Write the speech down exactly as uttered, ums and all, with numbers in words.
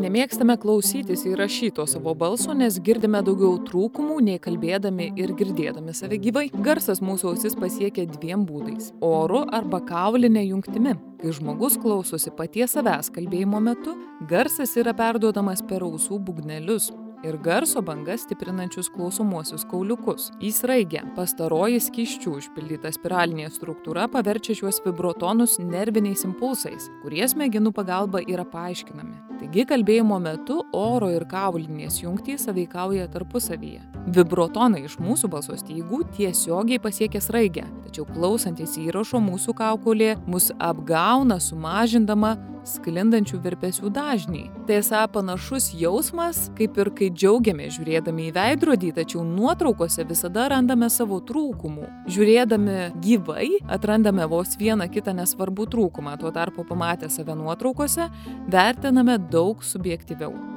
Nemėgstame klausytis įrašyto savo balso, nes girdime daugiau trūkumų nei kalbėdami ir girdėdami save gyvai. Garsas mūsų ausis pasiekia dviem būdais – oru arba kauline jungtimi. Kai žmogus klausosi paties savęs kalbėjimo metu, garsas yra perduodamas per ausų būgnelius ir garso bangas stiprinančius klausomuosius kauliukus. Į sraigę pastaroji skysčių užpildyta spiralinė struktūra paverčia šiuos vibrotonus nerviniais impulsais, kurie smegenų pagalba yra paaiškinami. Taigi kalbėjimo metu oro ir kaulinės jungtys sąveikauja tarpusavyje. Vibrotonai iš mūsų balso stygų tiesiogiai pasiekia sraigę, tačiau klausantis įrašo mūsų kaukolė mus apgauna, sumažindama sklindančių virpesių dažnį. Tai esą panašus jausmas, kaip ir kai džiaugiamės žiūrėdami į veidrodį, tačiau nuotraukose visada randame savo trūkumų. Žiūrėdami gyvai atrandame vos vieną kitą nesvarbų trūkumą, tuo tarpu pamatę save nuotraukose vertiname daug subjektyviau.